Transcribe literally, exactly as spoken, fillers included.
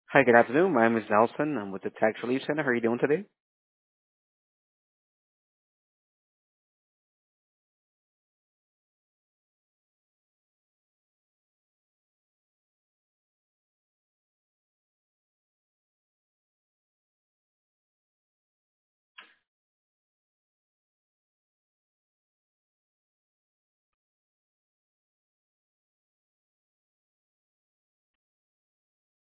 Hi, good afternoon. My name is Nelson. I'm with the Tax Relief Center. How are you doing today?